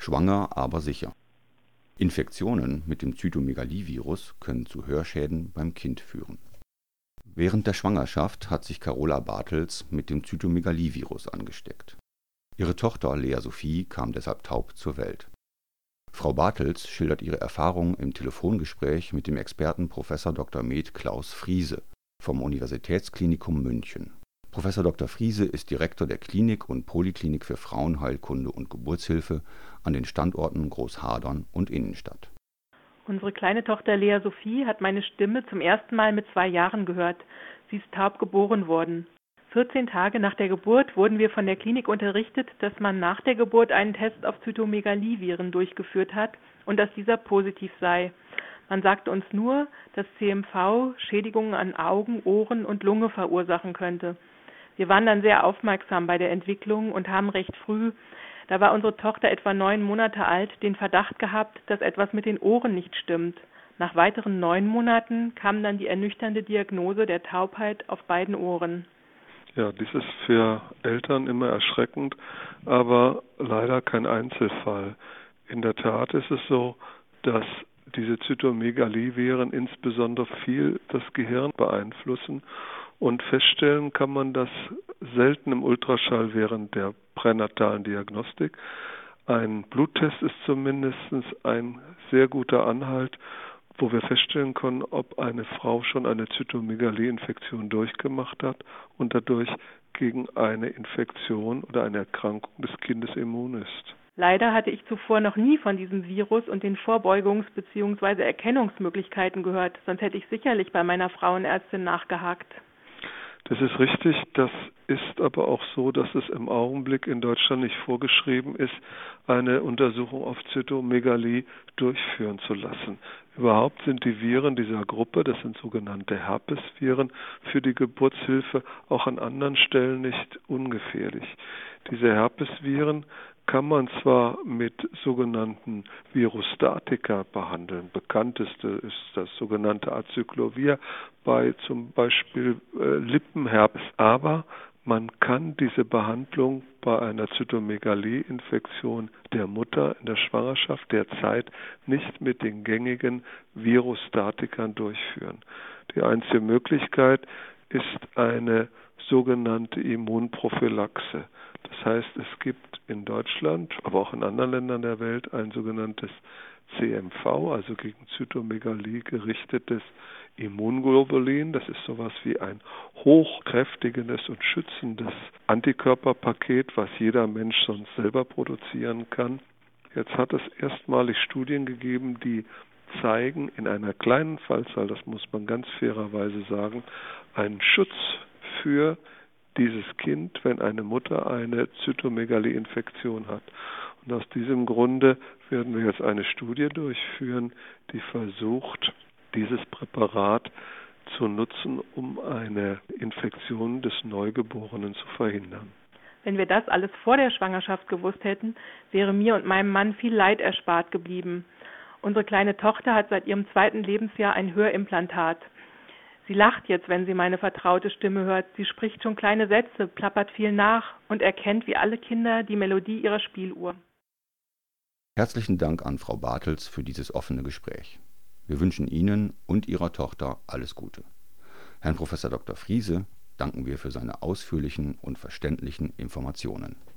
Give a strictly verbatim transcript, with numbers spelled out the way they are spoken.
Schwanger, aber sicher. Infektionen mit dem Zytomegalivirus können zu Hörschäden beim Kind führen. Während der Schwangerschaft hat sich Carola Bartels mit dem Zytomegalivirus angesteckt. Ihre Tochter Lea Sophie kam deshalb taub zur Welt. Frau Bartels schildert ihre Erfahrungen im Telefongespräch mit dem Experten Professor Doktor med. Klaus Friese vom Universitätsklinikum München. Professor Doktor Friese ist Direktor der Klinik und Poliklinik für Frauenheilkunde und Geburtshilfe an den Standorten Großhadern und Innenstadt. Unsere kleine Tochter Lea Sophie hat meine Stimme zum ersten Mal mit zwei Jahren gehört. Sie ist taub geboren worden. vierzehn Tage nach der Geburt wurden wir von der Klinik unterrichtet, dass man nach der Geburt einen Test auf Zytomegaliviren durchgeführt hat und dass dieser positiv sei. Man sagte uns nur, dass C M V Schädigungen an Augen, Ohren und Lunge verursachen könnte. Wir waren dann sehr aufmerksam bei der Entwicklung und haben recht früh, da war unsere Tochter etwa neun Monate alt, den Verdacht gehabt, dass etwas mit den Ohren nicht stimmt. Nach weiteren neun Monaten kam dann die ernüchternde Diagnose der Taubheit auf beiden Ohren. Ja, dies ist für Eltern immer erschreckend, aber leider kein Einzelfall. In der Tat ist es so, dass diese Zytomegaliviren insbesondere viel das Gehirn beeinflussen. Und feststellen kann man das selten im Ultraschall während der pränatalen Diagnostik. Ein Bluttest ist zumindest ein sehr guter Anhalt, wo wir feststellen können, ob eine Frau schon eine Zytomegalie-Infektion durchgemacht hat und dadurch gegen eine Infektion oder eine Erkrankung des Kindes immun ist. Leider hatte ich zuvor noch nie von diesem Virus und den Vorbeugungs- bzw. Erkennungsmöglichkeiten gehört, sonst hätte ich sicherlich bei meiner Frauenärztin nachgehakt. Das ist richtig, das ist aber auch so, dass es im Augenblick in Deutschland nicht vorgeschrieben ist, eine Untersuchung auf Zytomegalie durchführen zu lassen. Überhaupt sind die Viren dieser Gruppe, das sind sogenannte Herpesviren, für die Geburtshilfe auch an anderen Stellen nicht ungefährlich. Diese Herpesviren kann man zwar mit sogenannten Virostatika behandeln. Bekannteste ist das sogenannte Acyclovir bei zum Beispiel äh, Lippenherpes. Aber man kann diese Behandlung bei einer Zytomegalie-Infektion der Mutter in der Schwangerschaft derzeit nicht mit den gängigen Virostatikern durchführen. Die einzige Möglichkeit ist eine sogenannte Immunprophylaxe. Das heißt, es gibt in Deutschland, aber auch in anderen Ländern der Welt ein sogenanntes C M V, also gegen Zytomegalie gerichtetes Immunglobulin. Das ist sowas wie ein hochkräftigendes und schützendes Antikörperpaket, was jeder Mensch sonst selber produzieren kann. Jetzt hat es erstmalig Studien gegeben, die zeigen in einer kleinen Fallzahl, das muss man ganz fairerweise sagen, einen Schutz für dieses Kind, wenn eine Mutter eine Zytomegalie-Infektion hat. Und aus diesem Grunde werden wir jetzt eine Studie durchführen, die versucht, dieses Präparat zu nutzen, um eine Infektion des Neugeborenen zu verhindern. Wenn wir das alles vor der Schwangerschaft gewusst hätten, wäre mir und meinem Mann viel Leid erspart geblieben. Unsere kleine Tochter hat seit ihrem zweiten Lebensjahr ein Hörimplantat. Sie lacht jetzt, wenn sie meine vertraute Stimme hört. Sie spricht schon kleine Sätze, plappert viel nach und erkennt wie alle Kinder die Melodie ihrer Spieluhr. Herzlichen Dank an Frau Bartels für dieses offene Gespräch. Wir wünschen Ihnen und Ihrer Tochter alles Gute. Herrn Professor Doktor Friese danken wir für seine ausführlichen und verständlichen Informationen.